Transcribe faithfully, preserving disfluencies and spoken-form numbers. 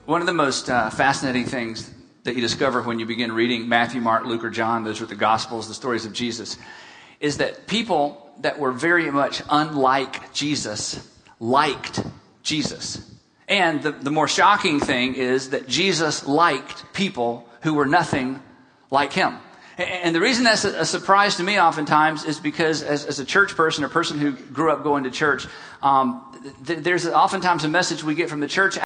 One of the most uh, fascinating things that you discover when you begin reading Matthew, Mark, Luke, or John, those are the Gospels, the stories of Jesus, is that people that were very much unlike Jesus liked Jesus. And the, the more shocking thing is that Jesus liked people who were nothing like him. And the reason that's a surprise to me oftentimes is because as, as a church person, a person who grew up going to church, um, th- there's oftentimes a message we get from the church